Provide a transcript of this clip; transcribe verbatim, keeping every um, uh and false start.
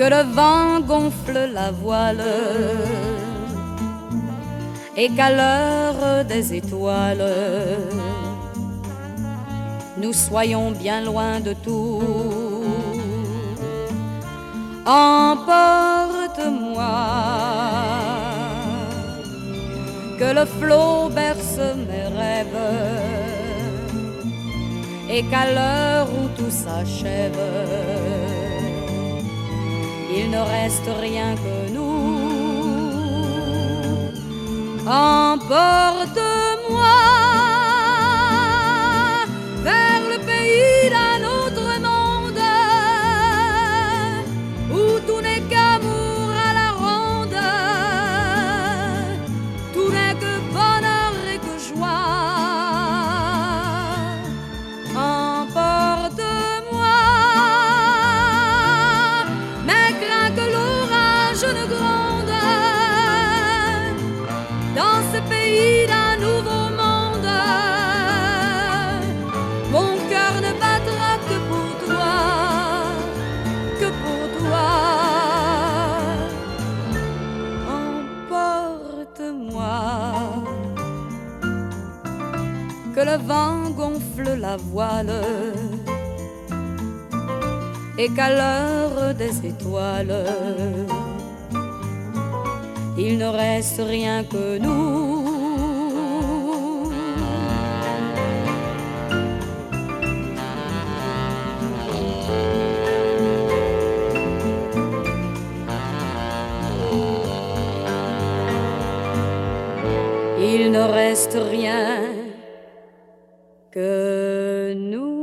le vent gonfle la voile et qu'à l'heure des étoiles, nous soyons bien loin de tout. Emporte-moi, que le flot berce mes rêves et qu'à l'heure où tout s'achève, il ne reste rien que nous. Emporte-moi vers le pays d'un autre monde, où tout n'est qu'amour à la ronde, tout n'est que bonheur et que joie. Emporte-moi, mais crains que l'orage ne gronde dans ce pays d'un nouveau monde. Mon cœur ne battra que pour toi, que pour toi. Emporte-moi, que le vent gonfle la voile et qu'à l'heure des étoiles, il ne reste rien que nous. Il ne reste rien que nous.